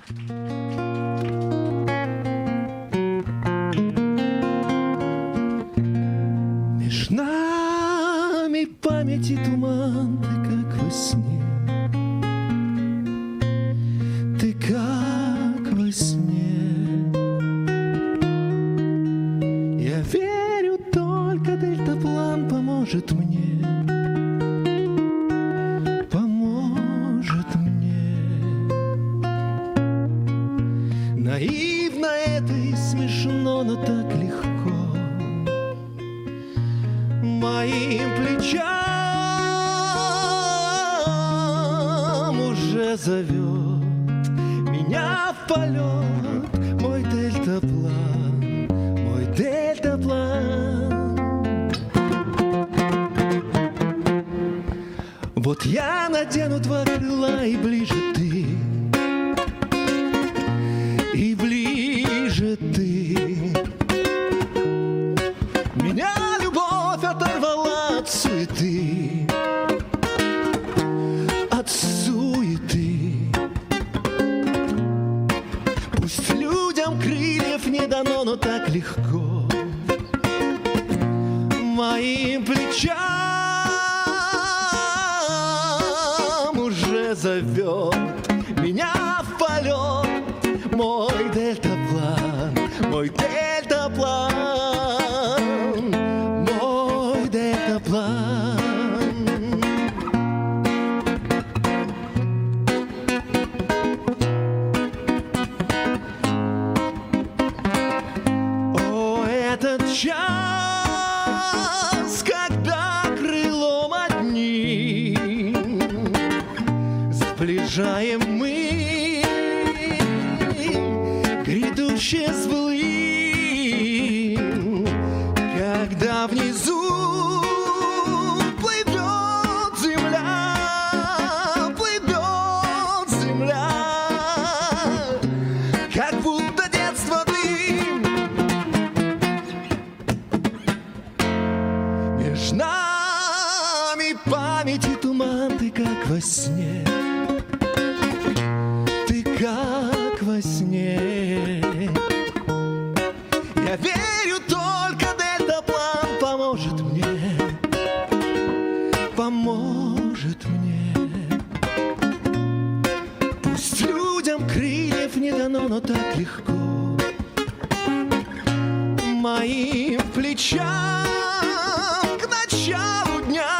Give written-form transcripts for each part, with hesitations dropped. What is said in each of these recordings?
Меж нами памяти туман, ты как во сне, ты как во сне. Я верю, только дельтаплан поможет мне, поможет мне. Наивно это и смешно, но так легко. Моим плечам уже зовет меня в полет мой дельтаплан, мой дельтаплан. Вот я надену два крыла, и ближе ты, и ближе ты. Меня любовь оторвала от суеты, от суеты. Пусть людям крыльев не дано, но так легко. Моим плечам уже зовет меня в полет мой дельтаплан, мой дельтаплан. О, этот час, когда крылом одним сближаем мы грядущее с былым, когда внизу меж нами памяти туман, ты как во сне, ты как во сне. Я верю, только дельтаплан поможет мне, поможет мне. Пусть людям крыльев не дано, но так легко. Моим плечам к началу дня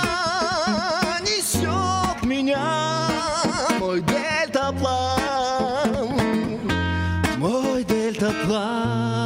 несет меня мой дельтаплан, мой дельтаплан.